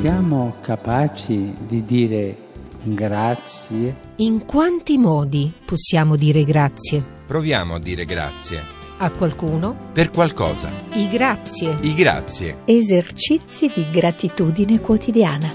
Siamo capaci di dire grazie? In quanti modi possiamo dire grazie? Proviamo a dire grazie. A qualcuno? Per qualcosa. I grazie. I grazie. Esercizi di gratitudine quotidiana.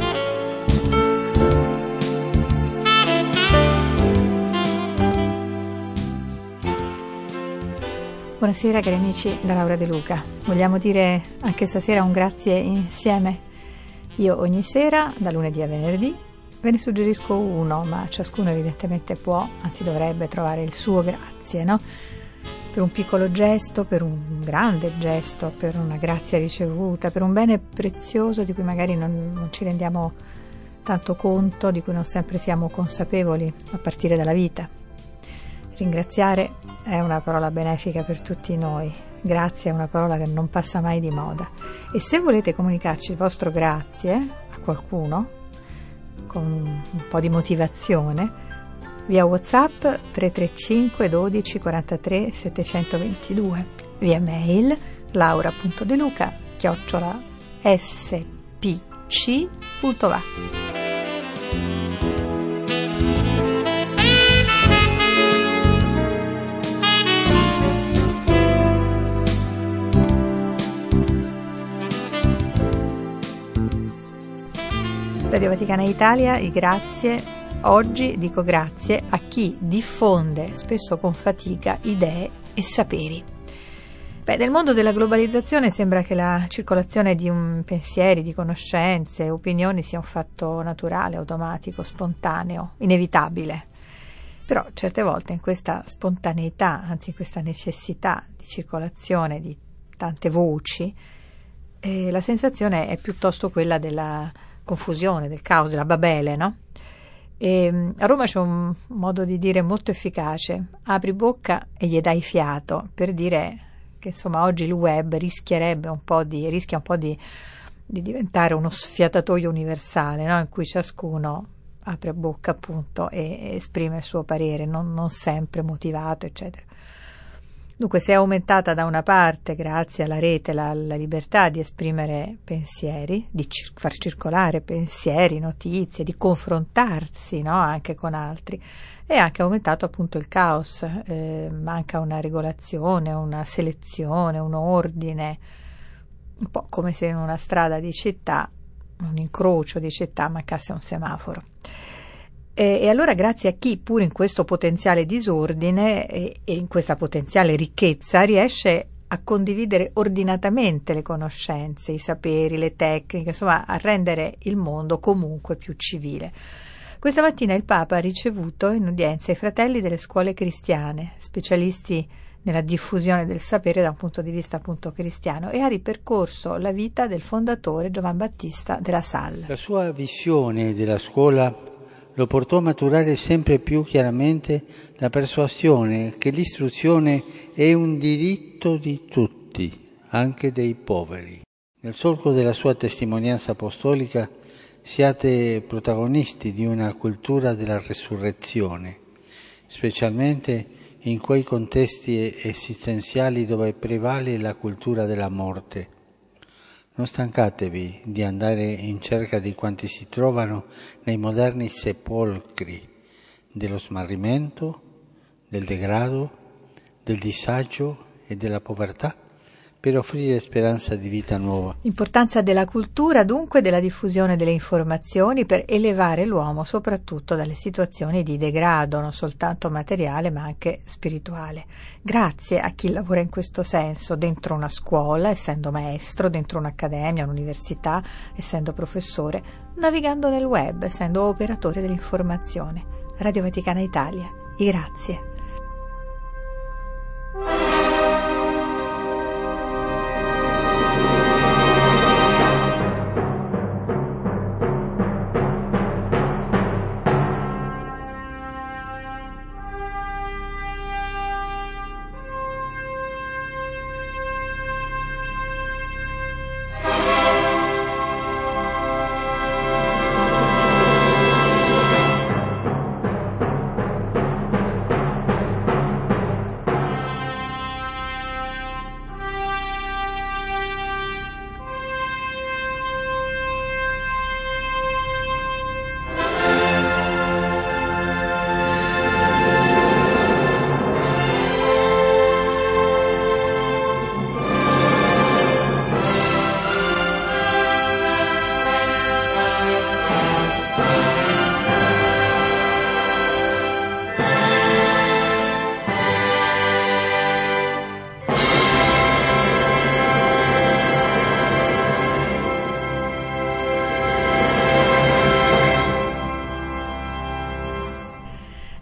Buonasera cari amici da Laura De Luca. Vogliamo dire anche stasera un grazie insieme? Io ogni sera, da lunedì a venerdì, ve ne suggerisco uno, ma ciascuno evidentemente può, anzi dovrebbe trovare il suo grazie, no? Per un piccolo gesto, per un grande gesto, per una grazia ricevuta, per un bene prezioso di cui magari non ci rendiamo tanto conto, di cui non sempre siamo consapevoli a partire dalla vita. Ringraziare è una parola benefica per tutti noi. Grazie è una parola che non passa mai di moda. E se volete comunicarci il vostro grazie a qualcuno, con un po' di motivazione, via WhatsApp 335 12 43 722, via mail laura.deluca@spc.va. Radio Vaticana Italia, i grazie. Oggi dico grazie a chi diffonde, spesso con fatica, idee e saperi. Nel mondo della globalizzazione sembra che la circolazione di pensieri, di conoscenze, opinioni sia un fatto naturale, automatico, spontaneo, inevitabile. Però certe volte in questa spontaneità, anzi in questa necessità di circolazione di tante voci, la sensazione è piuttosto quella della confusione, del caos, della babele, no? E a Roma c'è un modo di dire molto efficace: apri bocca e gli dai fiato, per dire che insomma oggi il web rischia un po' di diventare uno sfiatatoio universale, no? In cui ciascuno apre bocca appunto e esprime il suo parere, non sempre motivato, eccetera. Dunque, se è aumentata da una parte, grazie alla rete, la libertà di esprimere pensieri, di far circolare pensieri, notizie, di confrontarsi, no? Anche con altri, è anche aumentato appunto il caos, manca una regolazione, una selezione, un ordine, un po' come se in una strada di città, un incrocio di città, mancasse un semaforo. E allora grazie a chi, pur in questo potenziale disordine e in questa potenziale ricchezza, riesce a condividere ordinatamente le conoscenze, i saperi, le tecniche, insomma a rendere il mondo comunque più civile. Questa mattina il Papa ha ricevuto in udienza i fratelli delle scuole cristiane, specialisti nella diffusione del sapere da un punto di vista appunto cristiano, e ha ripercorso la vita del fondatore Giovan Battista della Salle. La sua visione della scuola lo portò a maturare sempre più chiaramente la persuasione che l'istruzione è un diritto di tutti, anche dei poveri. Nel solco della sua testimonianza apostolica siate protagonisti di una cultura della resurrezione, specialmente in quei contesti esistenziali dove prevale la cultura della morte. Non stancatevi di andare in cerca di quanti si trovano nei moderni sepolcri dello smarrimento, del degrado, del disagio e della povertà, per offrire speranza di vita nuova. L'importanza della cultura, dunque, della diffusione delle informazioni per elevare l'uomo soprattutto dalle situazioni di degrado, non soltanto materiale ma anche spirituale. Grazie a chi lavora in questo senso, dentro una scuola, essendo maestro, dentro un'accademia, un'università, essendo professore, navigando nel web, essendo operatore dell'informazione. Radio Vaticana Italia, i grazie.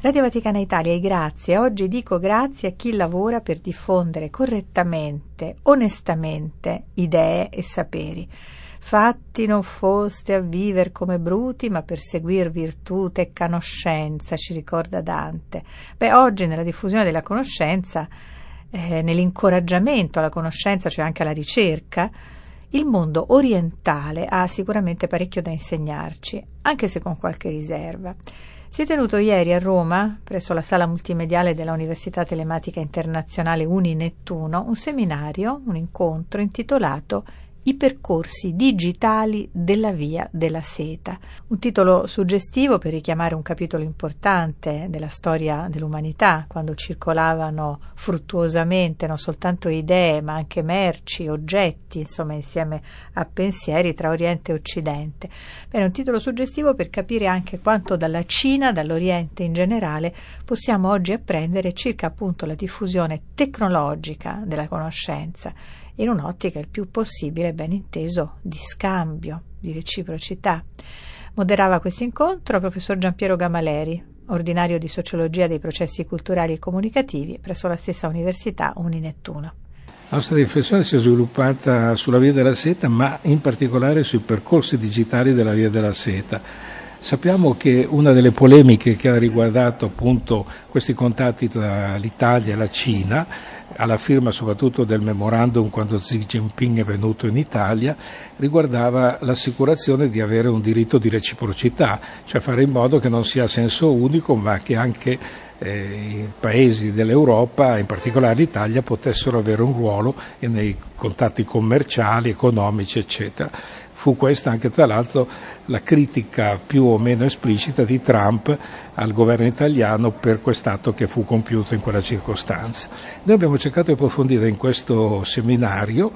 Radio Vaticana Italia e grazie. Oggi dico grazie a chi lavora per diffondere correttamente, onestamente, idee e saperi. Fatti non foste a viver come bruti, ma per seguir virtute e conoscenza, ci ricorda Dante. Oggi nella diffusione della conoscenza, nell'incoraggiamento alla conoscenza, cioè anche alla ricerca, il mondo orientale ha sicuramente parecchio da insegnarci, anche se con qualche riserva. Si è tenuto ieri a Roma, presso la sala multimediale della Università Telematica Internazionale Uni-Nettuno, un seminario, un incontro intitolato I percorsi digitali della Via della Seta. Un titolo suggestivo per richiamare un capitolo importante della storia dell'umanità, quando circolavano fruttuosamente non soltanto idee, ma anche merci, oggetti, insomma insieme a pensieri tra Oriente e Occidente. Bene, un titolo suggestivo per capire anche quanto dalla Cina, dall'Oriente in generale, possiamo oggi apprendere circa appunto la diffusione tecnologica della conoscenza, in un'ottica il più possibile, ben inteso, di scambio, di reciprocità. Moderava questo incontro il professor Giampiero Gamaleri, ordinario di Sociologia dei processi culturali e comunicativi presso la stessa Università Uni-Nettuno. La nostra riflessione si è sviluppata sulla Via della Seta, ma in particolare sui percorsi digitali della Via della Seta. Sappiamo che una delle polemiche che ha riguardato appunto questi contatti tra l'Italia e la Cina, alla firma soprattutto del memorandum quando Xi Jinping è venuto in Italia, riguardava l'assicurazione di avere un diritto di reciprocità, cioè fare in modo che non sia a senso unico, ma che anche i paesi dell'Europa, in particolare l'Italia, potessero avere un ruolo nei contatti commerciali, economici, eccetera. Fu questa anche tra l'altro la critica più o meno esplicita di Trump al governo italiano per quest'atto che fu compiuto in quella circostanza. Noi abbiamo cercato di approfondire in questo seminario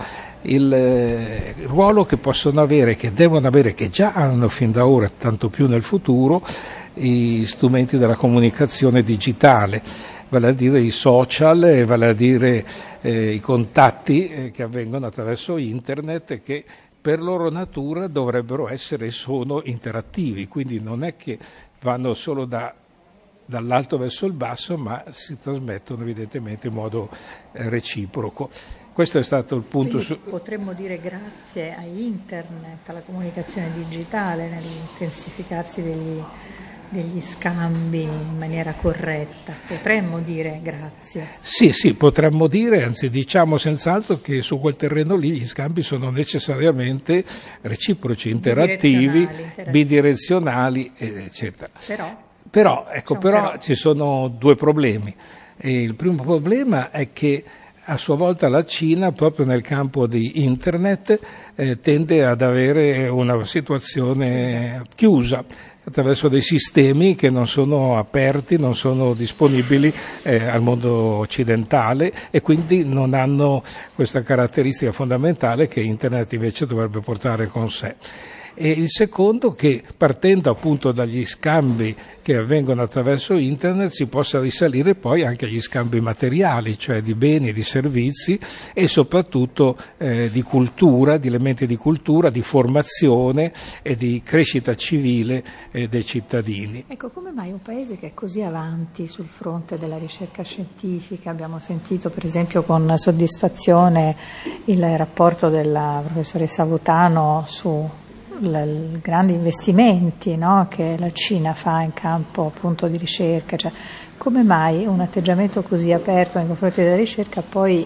il ruolo che possono avere, che devono avere, che già hanno fin da ora, tanto più nel futuro, i strumenti della comunicazione digitale, vale a dire i social, vale a dire i contatti che avvengono attraverso internet e che per loro natura dovrebbero essere e sono interattivi, quindi non è che vanno solo dall'alto verso il basso, ma si trasmettono evidentemente in modo reciproco. Questo è stato il punto. Potremmo dire grazie a internet, alla comunicazione digitale, nell'intensificarsi degli scambi in maniera corretta. Potremmo dire grazie. Sì, potremmo dire, anzi diciamo senz'altro che su quel terreno lì gli scambi sono necessariamente reciproci, interattivi, bidirezionali, eccetera. Però ci sono due problemi. E il primo problema è che a sua volta la Cina, proprio nel campo di internet, tende ad avere una situazione chiusa, attraverso dei sistemi che non sono aperti, non sono disponibili al mondo occidentale e quindi non hanno questa caratteristica fondamentale che internet invece dovrebbe portare con sé. E il secondo, che partendo appunto dagli scambi che avvengono attraverso internet si possa risalire poi anche agli scambi materiali, cioè di beni, di servizi e soprattutto di cultura, di elementi di cultura, di formazione e di crescita civile dei cittadini. Ecco, come mai un paese che è così avanti sul fronte della ricerca scientifica? Abbiamo sentito per esempio con soddisfazione il rapporto della professoressa Votano su grandi investimenti, no, che la Cina fa in campo appunto di ricerca, cioè come mai un atteggiamento così aperto nei confronti della ricerca poi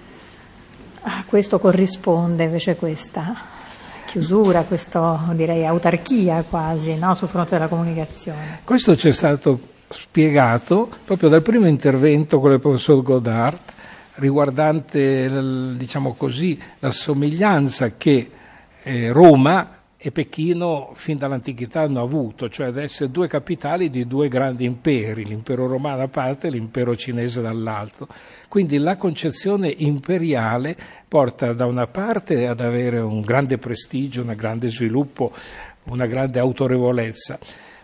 a questo corrisponde invece questa chiusura, questo direi autarchia quasi, no, sul fronte della comunicazione? Questo ci è stato spiegato proprio dal primo intervento con il professor Godard riguardante, diciamo così, la somiglianza che Roma e Pechino fin dall'antichità hanno avuto, cioè ad essere due capitali di due grandi imperi, l'impero romano da una parte e l'impero cinese dall'altro. Quindi la concezione imperiale porta da una parte ad avere un grande prestigio, un grande sviluppo, una grande autorevolezza,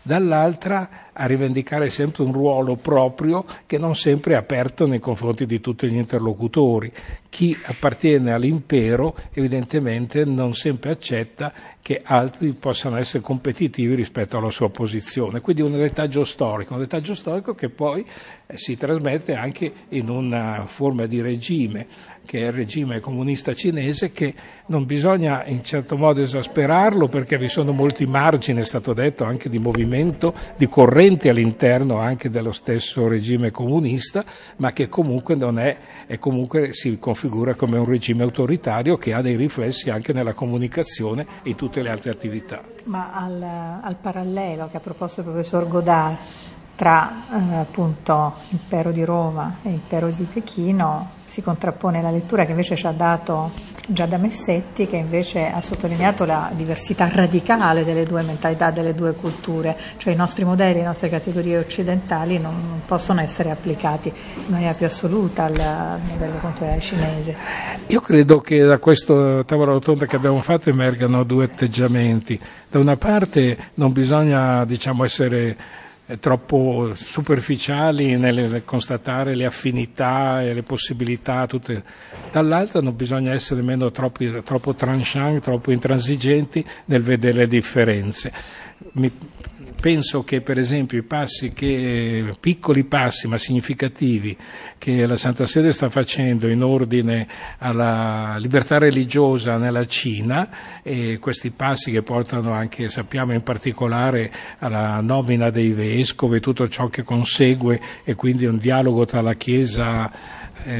dall'altra a rivendicare sempre un ruolo proprio che non sempre è aperto nei confronti di tutti gli interlocutori. Chi appartiene all'impero evidentemente non sempre accetta che altri possano essere competitivi rispetto alla sua posizione, quindi un retaggio storico che poi si trasmette anche in una forma di regime, che è il regime comunista cinese, che non bisogna in certo modo esasperarlo perché vi sono molti margini, è stato detto, anche di movimento, di correnti all'interno anche dello stesso regime comunista, ma che comunque non è, e comunque si configura come un regime autoritario che ha dei riflessi anche nella comunicazione e in tutte le altre attività. Ma al parallelo che ha proposto il professor Godard tra appunto impero di Roma e impero di Pechino si contrappone la lettura che invece ci ha dato Giada Messetti, che invece ha sottolineato la diversità radicale delle due mentalità, delle due culture, cioè i nostri modelli, le nostre categorie occidentali non possono essere applicati in maniera più assoluta al modello culturale cinese. Io credo che da questa tavola rotonda che abbiamo fatto emergano due atteggiamenti. Da una parte non bisogna, essere troppo superficiali nel constatare le affinità e le possibilità tutte. Dall'altra non bisogna essere nemmeno troppo tranchant, troppo intransigenti nel vedere le differenze. Penso che per esempio i passi piccoli passi ma significativi che la Santa Sede sta facendo in ordine alla libertà religiosa nella Cina, e questi passi che portano anche, sappiamo in particolare, alla nomina dei vescovi e tutto ciò che consegue, e quindi un dialogo tra la Chiesa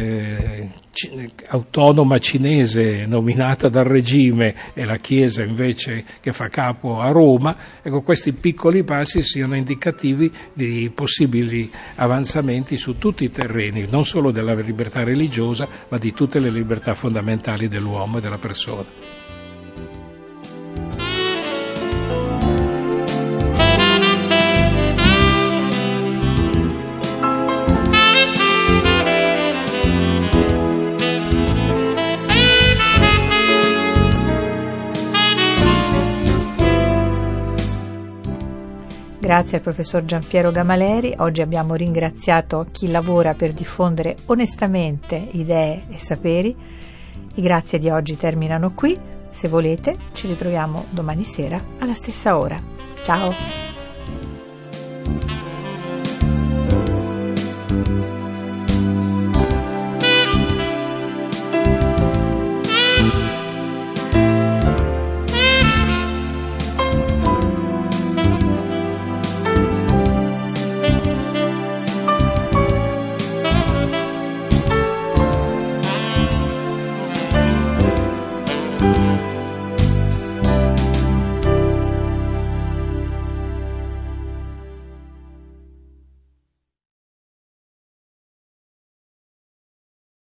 autonoma cinese nominata dal regime e la Chiesa invece che fa capo a Roma, questi piccoli passi siano indicativi di possibili avanzamenti su tutti i terreni, non solo della libertà religiosa, ma di tutte le libertà fondamentali dell'uomo e della persona. Grazie al professor Giampiero Gamaleri. Oggi abbiamo ringraziato chi lavora per diffondere onestamente idee e saperi. I grazie di oggi terminano qui. Se volete, ci ritroviamo domani sera alla stessa ora. Ciao!